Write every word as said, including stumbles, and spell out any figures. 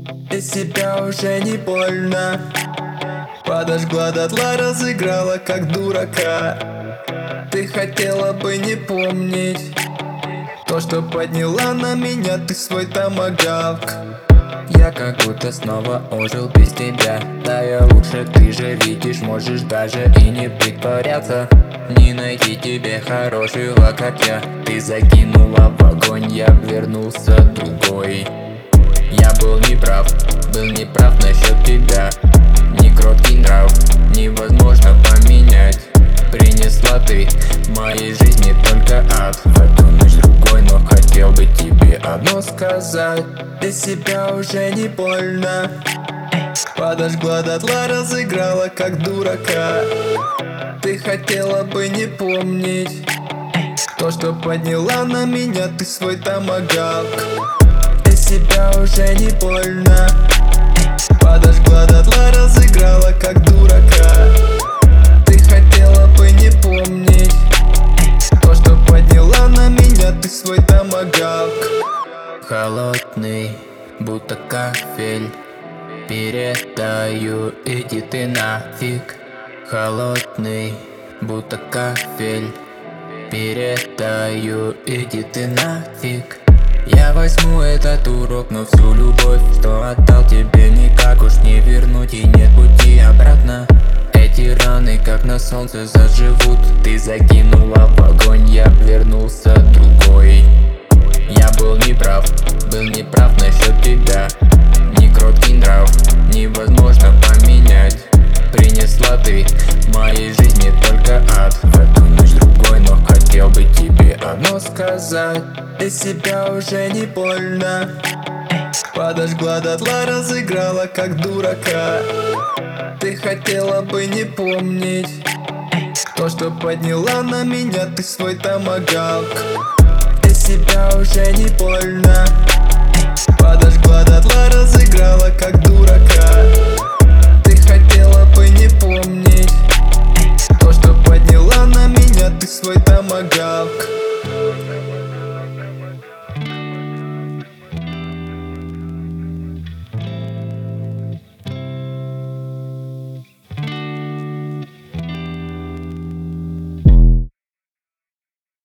Из себя уже не больно. Подожгла дотла, разыграла как дурака. Ты хотела бы не помнить то, что подняла на меня ты свой томагавк. Я как будто снова ожил без тебя. Да я лучше, ты же видишь, можешь даже и не притворяться. Не найти тебе хорошего, как я. Ты закинула в огонь, я вернулся другой. Я был неправ, был неправ насчет тебя. Не кроткий нрав, невозможно поменять. Принесла ты в моей жизни только ад. В эту ночь другой, но хотел бы тебе одно сказать. Без себя уже не больно. Подожгла дотла, разыграла как дурака. Ты хотела бы не помнить то, что подняла на меня ты свой томагавк. Без себя уже не больно. Подожгла дотла, разыграла как дурака. Ты хотела бы не помнить то, что подняла на меня ты свой томагавк. Холодный, будто кафель. Передаю, иди ты нафиг. Холодный, будто кафель. Передаю, иди ты нафиг. Я возьму этот урок, но всю любовь, что отдал тебе, никак уж не вернуть, и нет пути обратно. Эти раны, как на солнце, заживут. Ты закинула в огонь, я вернулся другой. Я был неправ, был неправ насчет тебя. Не кроткий нрав, невозможно поменять. Принесла ты в моей жизни только ад. В эту ночь другой, но хотел бы тебе одно сказать. Без себя уже не больно. Подожгла дотла, разыграла как дурака. Ты хотела бы не помнить то, что подняла на меня ты свой томагавк. Без себя уже не больно. Подожгла дотла, разыграла как дурака.